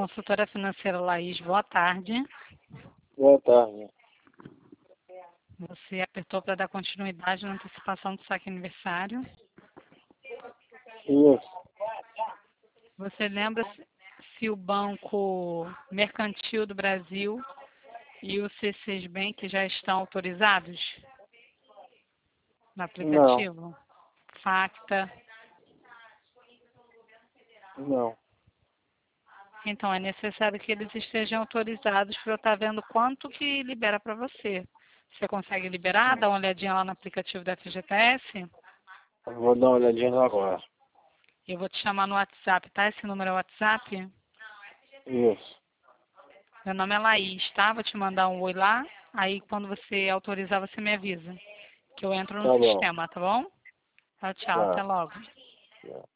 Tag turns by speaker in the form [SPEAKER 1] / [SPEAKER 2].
[SPEAKER 1] Consultora financeira Laís, boa tarde.
[SPEAKER 2] Boa tarde.
[SPEAKER 1] Você apertou para dar continuidade na antecipação do saque aniversário.
[SPEAKER 2] Isso.
[SPEAKER 1] Você lembra se o Banco Mercantil do Brasil e o C6 Bank já estão autorizados no aplicativo? Facta.
[SPEAKER 2] Não.
[SPEAKER 1] Então, é necessário que eles estejam autorizados para eu estar vendo quanto que libera para você. Você consegue liberar? Dá uma olhadinha lá no aplicativo da FGTS.
[SPEAKER 2] Eu vou dar uma olhadinha agora.
[SPEAKER 1] Eu vou te chamar no WhatsApp, tá? Esse número é o WhatsApp.
[SPEAKER 2] Isso.
[SPEAKER 1] Meu nome é Laís, tá? Vou te mandar um oi lá. Aí, quando você autorizar, você me avisa. Que eu entro no
[SPEAKER 2] Tá bom.
[SPEAKER 1] sistema, tá bom? Tchau, tchau. Até
[SPEAKER 2] Tá.
[SPEAKER 1] logo.
[SPEAKER 2] Tá.